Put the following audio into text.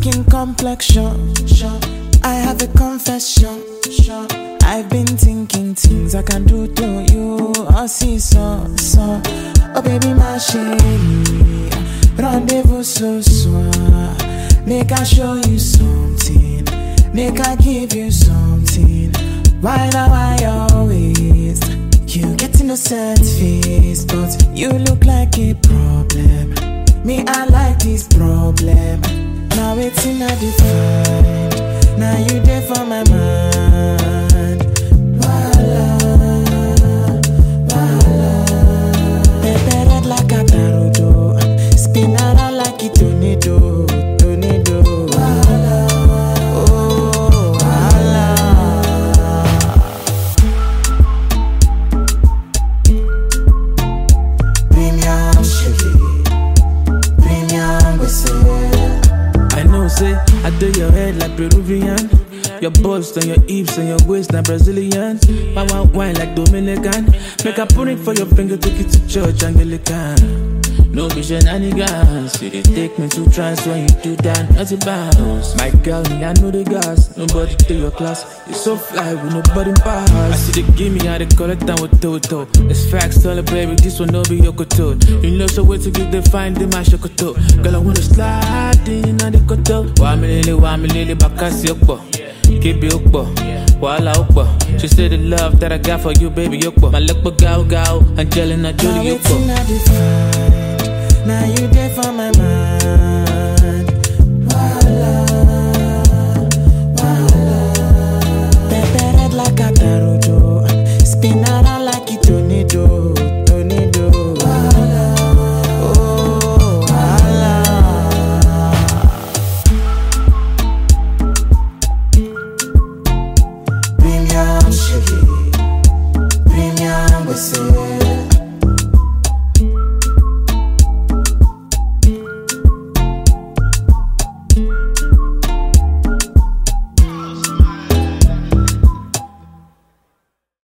skin complexion. I have a confession. I've been thinking things I can do to you. I see so. Oh baby, my shady. Rendezvous so soir. Make I show you something. Make I give you something. Why now I always? You get innocent face, but you look like a problem. Me, I like this problem. Now it's in a define. Now you there for my mind. Voila, voila. Pepe red like a tarudo. Spin around like a tornado. Voila, oh, voila. Premium sugar. Premium whistle. I know, say, I do your head like Peruvian. Your bust and your hips and your waist like Brazilian. My wine like Dominican. Make a put it for your finger, take it to church, Anglican. No be shenanigans. You dey take me to trance when you do that, nothing bounce. My girl, me, I know the gas. Nobody take your class. You so fly with nobody pass. I see they give me how they call it down with Toto. It's facts, tell her, baby, this one no be Yokoto. You know so wait to give the find in my Shokoto. Girl, I wanna slide in on the koto. Wa me lily, bakasi okpo. Keep it okpo. Wala okpo. She said the love that I got for you, baby, okpo. My luck but gao, Angelina Jolie okpo. Now you there for my mind.